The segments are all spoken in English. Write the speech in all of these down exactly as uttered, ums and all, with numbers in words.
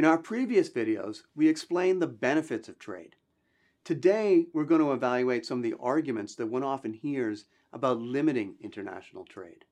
In our previous videos, we explained the benefits of trade. Today, we're going to evaluate some of the arguments that one often hears about limiting international trade.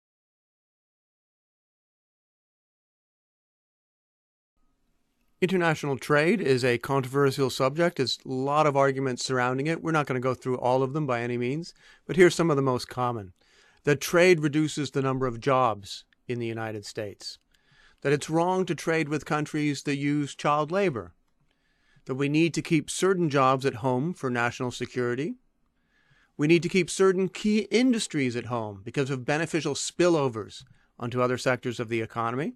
International trade is a controversial subject. There's a lot of arguments surrounding it. We're not going to go through all of them by any means, but here's some of the most common. That trade reduces the number of jobs in the United States. That it's wrong to trade with countries that use child labor. That we need to keep certain jobs at home for national security. We need to keep certain key industries at home because of beneficial spillovers onto other sectors of the economy.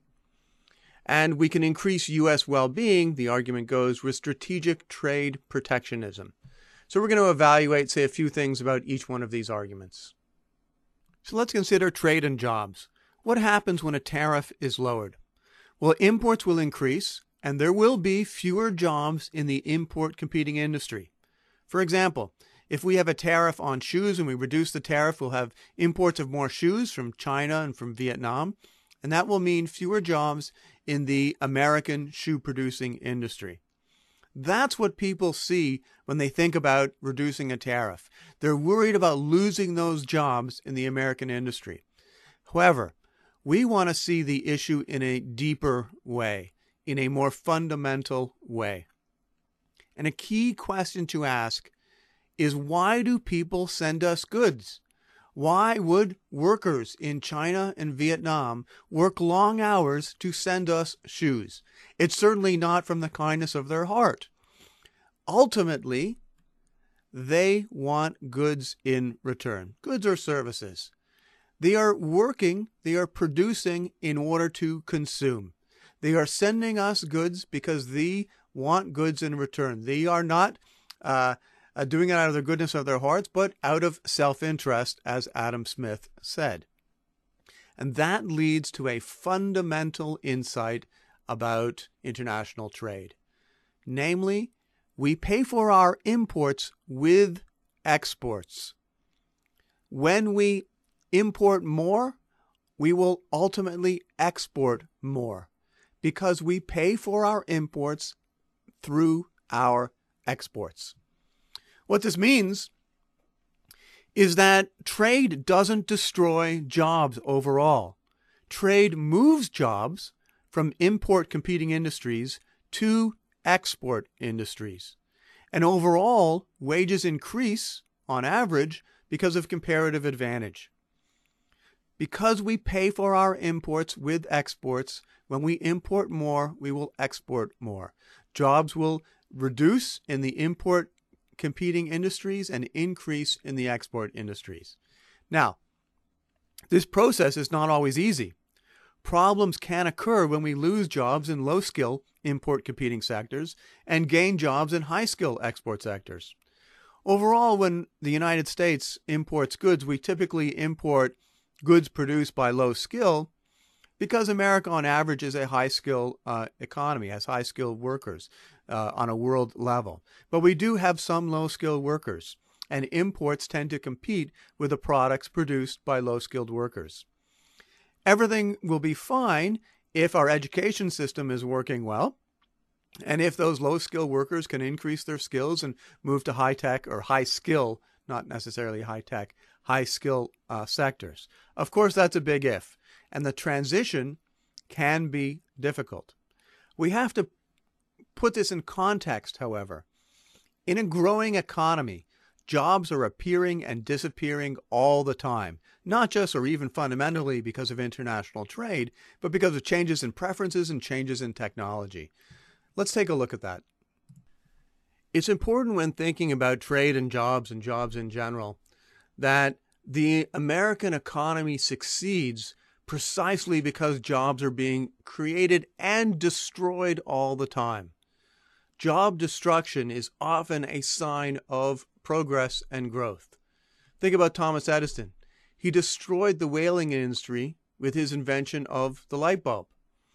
And we can increase U S well-being, the argument goes, with strategic trade protectionism. So we're going to evaluate, say, a few things about each one of these arguments. So let's consider trade and jobs. What happens when a tariff is lowered? Well, imports will increase, and there will be fewer jobs in the import competing industry. For example, if we have a tariff on shoes and we reduce the tariff, we'll have imports of more shoes from China and from Vietnam, and that will mean fewer jobs in the American shoe-producing industry. That's what people see when they think about reducing a tariff. They're worried about losing those jobs in the American industry. However, we want to see the issue in a deeper way, in a more fundamental way. And a key question to ask is, why do people send us goods? Why would workers in China and Vietnam work long hours to send us shoes? It's certainly not from the kindness of their heart. Ultimately, they want goods in return, goods or services. They are working, they are producing in order to consume. They are sending us goods because they want goods in return. They are not uh, Uh, doing it out of the goodness of their hearts, but out of self-interest, as Adam Smith said. And that leads to a fundamental insight about international trade. Namely, we pay for our imports with exports. When we import more, we will ultimately export more because we pay for our imports through our exports. What this means is that trade doesn't destroy jobs overall. Trade moves jobs from import competing industries to export industries. And overall, wages increase on average because of comparative advantage. Because we pay for our imports with exports, when we import more, we will export more. Jobs will reduce in the import competing industries and increase in the export industries. Now, this process is not always easy. Problems can occur when we lose jobs in low-skill import competing sectors and gain jobs in high-skill export sectors. Overall, when the United States imports goods, we typically import goods produced by low skill because America on average is a high-skill uh, economy, has high-skilled workers uh, on a world level. But we do have some low-skilled workers, and imports tend to compete with the products produced by low-skilled workers. Everything will be fine if our education system is working well, and if those low-skilled workers can increase their skills and move to high-tech or high-skill, not necessarily high-tech, high-skill uh, sectors. Of course, that's a big if. And the transition can be difficult. We have to put this in context, however. In a growing economy, jobs are appearing and disappearing all the time, not just or even fundamentally because of international trade, but because of changes in preferences and changes in technology. Let's take a look at that. It's important when thinking about trade and jobs and jobs in general that the American economy succeeds precisely because jobs are being created and destroyed all the time. Job destruction is often a sign of progress and growth. Think about Thomas Edison. He destroyed the whaling industry with his invention of the light bulb.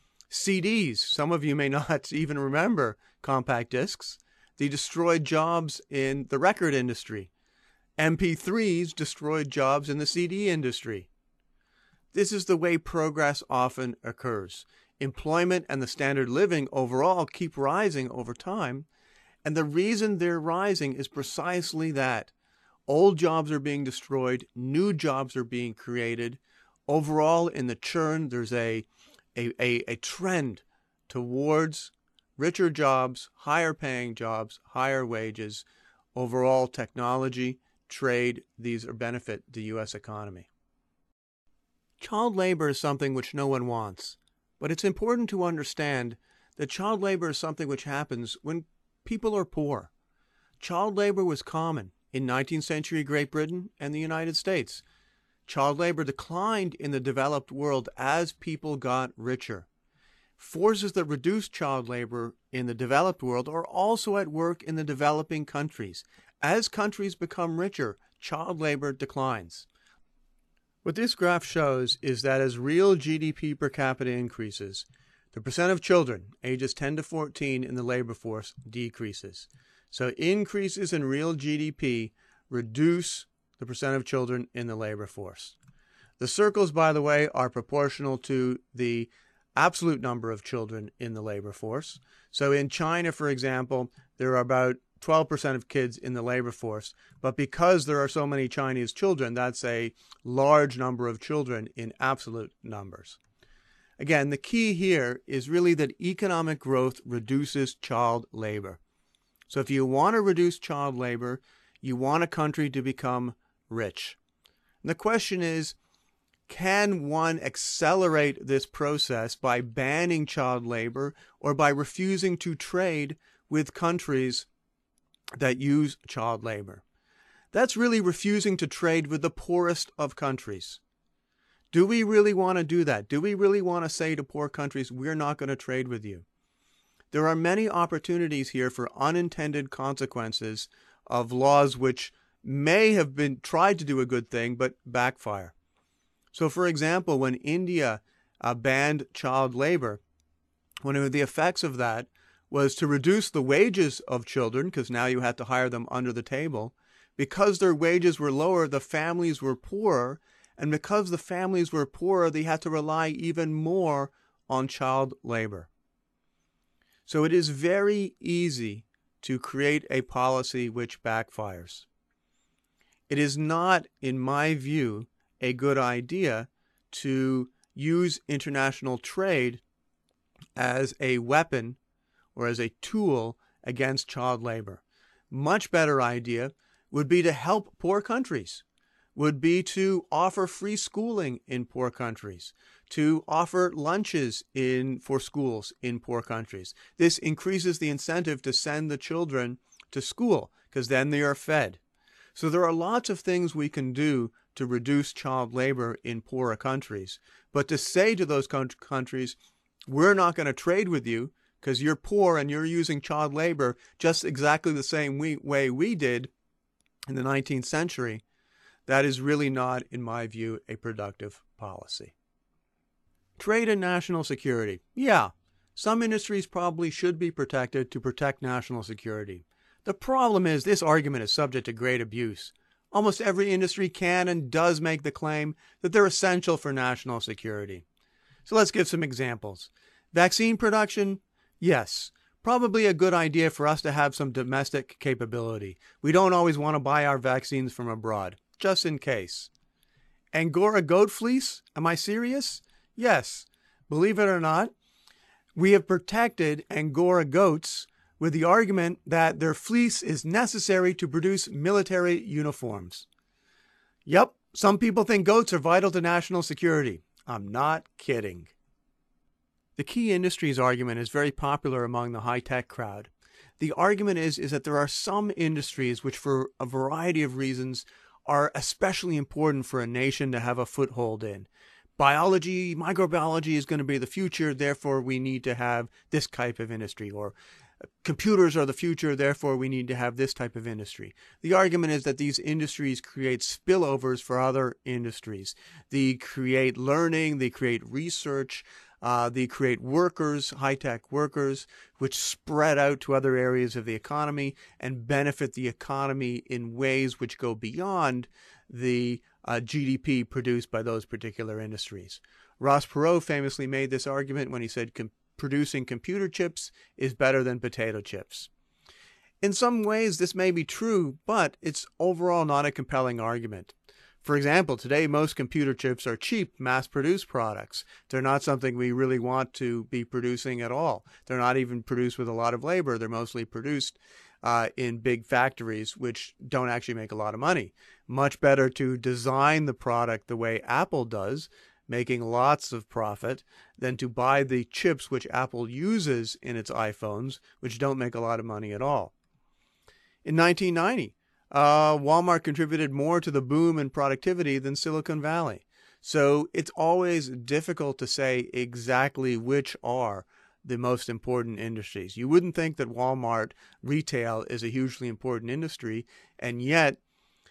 C Ds, some of you may not even remember compact discs. They destroyed jobs in the record industry. M P threes destroyed jobs in the C D industry. This is the way progress often occurs. employment and the standard living overall keep rising over time. And the reason they're rising is precisely that. Old jobs are being destroyed, new jobs are being created. Overall, in the churn, there's a, a, a, a trend towards richer jobs, higher paying jobs, higher wages. Overall, technology, trade, these are benefit the U S economy. Child labor is something which no one wants, but it's important to understand that child labor is something which happens when people are poor. Child labor was common in nineteenth century Great Britain and the United States. Child labor declined in the developed world as people got richer. Forces that reduce child labor in the developed world are also at work in the developing countries. As countries become richer, child labor declines. What this graph shows is that as real G D P per capita increases, the percent of children ages ten to fourteen in the labor force decreases. So increases in real G D P reduce the percent of children in the labor force. The circles, by the way, are proportional to the absolute number of children in the labor force. So in China, for example, there are about twelve percent of kids in the labor force. But because there are so many Chinese children, that's a large number of children in absolute numbers. Again, the key here is really that economic growth reduces child labor. So if you want to reduce child labor, you want a country to become rich. And the question is, can one accelerate this process by banning child labor or by refusing to trade with countries that use child labor? That's really refusing to trade with the poorest of countries. Do we really want to do that? Do we really want to say to poor countries, we're not going to trade with you? There are many opportunities here for unintended consequences of laws which may have been tried to do a good thing but backfire. So, for example, when India uh, banned child labor, one of the effects of that was to reduce the wages of children, because now you had to hire them under the table. Because their wages were lower, the families were poorer, and because the families were poorer, they had to rely even more on child labor. So it is very easy to create a policy which backfires. It is not, in my view, a good idea to use international trade as a weapon or as a tool against child labor. Much better idea would be to help poor countries, would be to offer free schooling in poor countries, to offer lunches in for schools in poor countries. This increases the incentive to send the children to school because then they are fed. So there are lots of things we can do to reduce child labor in poorer countries. But to say to those countries, we're not going to trade with you because you're poor and you're using child labor just exactly the same way we did in the nineteenth century, that is really not, in my view, a productive policy. Trade and national security. Yeah, some industries probably should be protected to protect national security. The problem is this argument is subject to great abuse. Almost every industry can and does make the claim that they're essential for national security. So let's give some examples. Vaccine production? Yes, probably a good idea for us to have some domestic capability. We don't always want to buy our vaccines from abroad, just in case. Angora goat fleece? Am I serious? Yes. Believe it or not, we have protected Angora goats with the argument that their fleece is necessary to produce military uniforms. Yep, some people think goats are vital to national security. I'm not kidding. The key industries argument is very popular among the high-tech crowd. The argument is, is that there are some industries which, for a variety of reasons, are especially important for a nation to have a foothold in. Biology, microbiology is going to be the future, therefore we need to have this type of industry. Or computers are the future, therefore we need to have this type of industry. The argument is that these industries create spillovers for other industries. They create learning, they create research, uh, they create workers, high-tech workers, which spread out to other areas of the economy and benefit the economy in ways which go beyond the uh, G D P produced by those particular industries. Ross Perot famously made this argument when he said com- producing computer chips is better than potato chips. In some ways, this may be true, but it's overall not a compelling argument. For example, today most computer chips are cheap, mass-produced products. They're not something we really want to be producing at all. They're not even produced with a lot of labor. They're mostly produced uh, in big factories, which don't actually make a lot of money. Much better to design the product the way Apple does, making lots of profit, than to buy the chips which Apple uses in its iPhones, which don't make a lot of money at all. In nineteen ninety, uh, Walmart contributed more to the boom in productivity than Silicon Valley. So it's always difficult to say exactly which are the most important industries. You wouldn't think that Walmart retail is a hugely important industry, and yet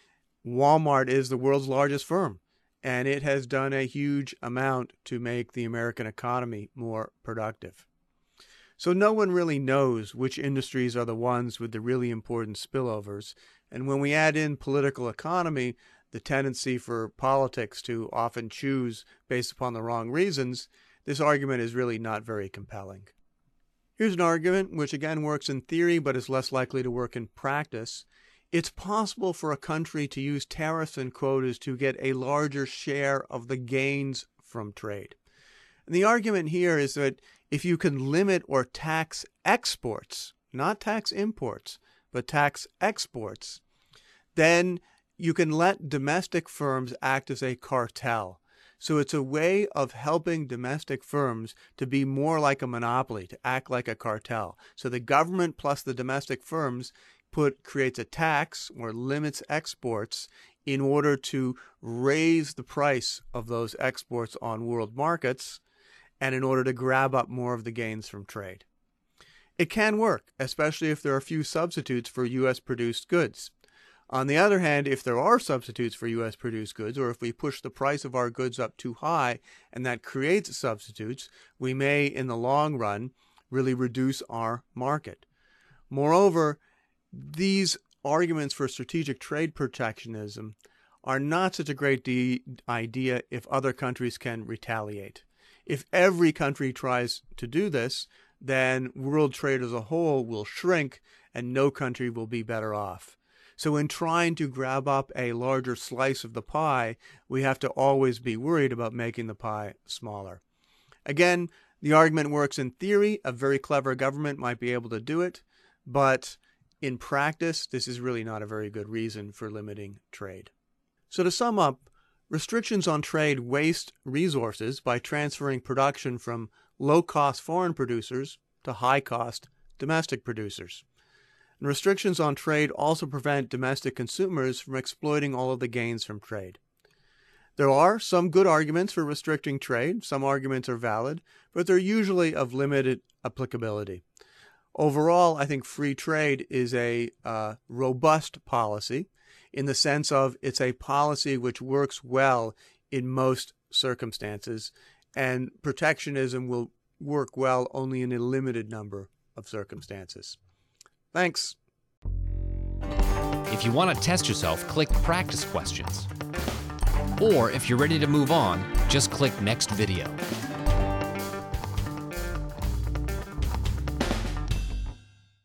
Walmart is the world's largest firm, and it has done a huge amount to make the American economy more productive. So no one really knows which industries are the ones with the really important spillovers. And when we add in political economy, the tendency for politics to often choose based upon the wrong reasons, this argument is really not very compelling. Here's an argument which again works in theory but is less likely to work in practice. It's possible for a country to use tariffs and quotas to get a larger share of the gains from trade. And the argument here is that if you can limit or tax exports, not tax imports, but tax exports, then you can let domestic firms act as a cartel. So it's a way of helping domestic firms to be more like a monopoly, to act like a cartel. So the government plus the domestic firms put creates a tax or limits exports in order to raise the price of those exports on world markets, and in order to grab up more of the gains from trade. It can work, especially if there are few substitutes for U S produced goods. On the other hand, if there are substitutes for U S produced goods, or if we push the price of our goods up too high and that creates substitutes, we may, in the long run, really reduce our market. Moreover, these arguments for strategic trade protectionism are not such a great de- idea if other countries can retaliate. If every country tries to do this, then world trade as a whole will shrink and no country will be better off. So in trying to grab up a larger slice of the pie, we have to always be worried about making the pie smaller. Again, the argument works in theory. A very clever government might be able to do it, but in practice, this is really not a very good reason for limiting trade. So to sum up, restrictions on trade waste resources by transferring production from low-cost foreign producers to high-cost domestic producers. And restrictions on trade also prevent domestic consumers from exploiting all of the gains from trade. There are some good arguments for restricting trade. Some arguments are valid, but they're usually of limited applicability. Overall, I think free trade is a uh, robust policy, in the sense of it's a policy which works well in most circumstances, and protectionism will work well only in a limited number of circumstances. Thanks. If you want to test yourself, click Practice Questions. Or if you're ready to move on, just click Next Video.